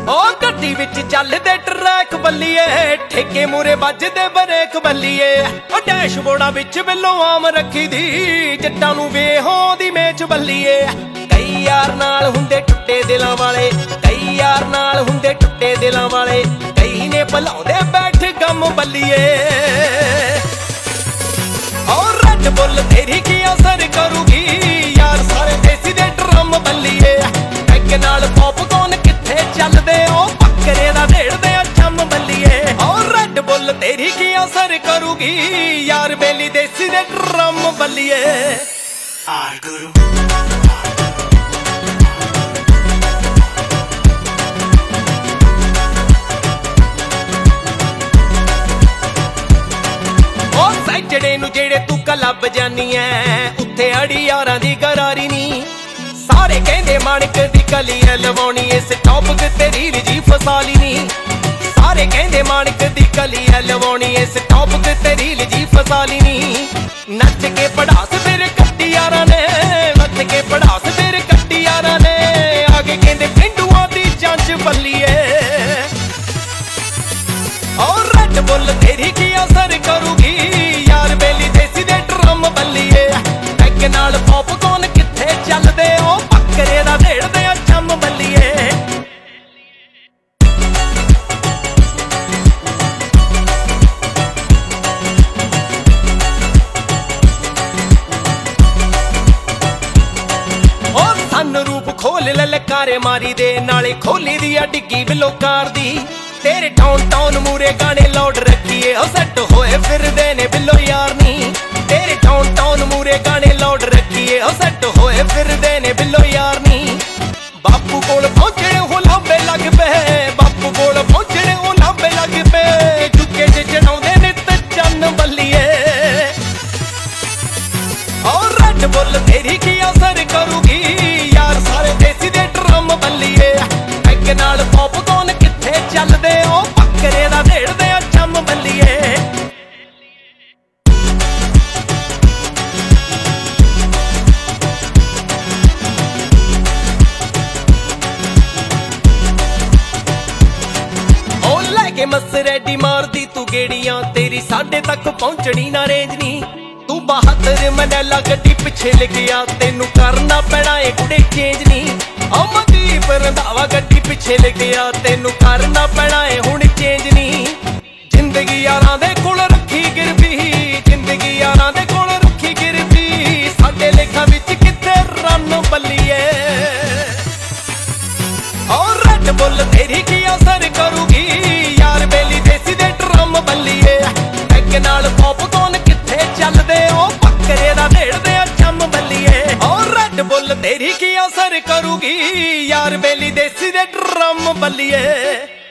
ओ गड्डी विच चलदे ट्रैक बल्लीए, ठेके मूरे वजदे बरेक बल्लीए। ओ डैशबोर्डां विच बिल्लो आम रखी दी, जट्टां नूं बेहोंदी मेच बल्लीए। कई यार नाल हुंदे टुੱਟੇ दिलां वाले, कई यार नाल हुंदे टुੱਟੇ दिलां वाले, कई ने भुलाउंदे बैठ गम बल्लीए। और रेड बुल तेरी की असर करूगी, यार सारे देसी दे ड्रम बल्लीए। पैग नाल पॉपकॉर्न किथे चलदे, ओ बकरे दा ढेड़दे चम बल्लीए। और रेड बुल तेरी की असर करूगी, यार बेली देसी दे ड्रम बल्लीए। सैटरडे नूं जेड़े तू क्लब जानी ऐ, उत्थे अड़ी यारां दी करारी नी। सारे कहंदे माणक दी कली ऐ लवाउणी, इस टॉपिक ते रील जी फसाली नी। सारे कहंदे माणक दी कली ऐ लवाउणी, इस टॉपिक ते रील जी फसाली नी। नच के पढ़ास फिर कट्टी यारां ने, नच के पढ़ास फिर कट्टी यारां ने। आगे कहंदे पिंडूआं दी जांच बल्लीए। और रेड बुल तेरी की असर करूगी, यार बेली देसी दे ड्रम बल्लीए। पैग नाल पॉपकॉर्न किथे चलदे, ओ बकरे दा ढेड़दे चम बल्लीए। ओ सन रूप खोल ललकारे मारी दे, नाले खोली दी डिग्गी बिलोकार दी। तेरे टाउन टाउन मूरे गाने लाउड रखिए, ओ सेट होए फिरदे ने बिल्लो यार नी। तेरे टाउन टाउन मूरे गाने लाउड रखिए, ओ सेट होए फिरदे ने बिल्लो यार नी। बापू कोल पहुंचने हो लांबे लग पे, बापू कोल पहुंचने हो लांबे लग पे। चुके च चढ़ाउंदे नित चन्न बल्लीए। और रेड बुल तेरी की असर करूगी, यार सारे देसी दे ड्रम बल्लीए। पैग नाल पॉपकॉर्न किथे चलदे, ओ बकरे दा ढेड़दे चम बल्लीए। मस रेडी मारदी तू गेड़ियां, तेरी साडे तक पहुंचनी ना रेंज नी। तू 72 मनैला गड्डी पिछे लिखिया, तेनू करना पैना ए कुड़े चेंज नी। अमनदीप रंधावा गड्डी पिछे लिखिया, तेनू करना पैना ए हुण चेंज नी। जिंदगी यारां दे कोल रखी गिरवी, जिंदगी यारां दे कोल रखी गिरवी। साडे लेखां विच किथे रन बल्लीए। और रेड बुल तेरी की असर करूगी, यार बेली देसी दे ड्रम बल्लीए। पैग नाल पॉपकॉर्न किथे चलदे, ओ बकरे दा ढेड़दे चम बल्लीए। और रेड बुल तेरी की असर करूगी, यार बेली देसी दे ड्रम बल्लीए।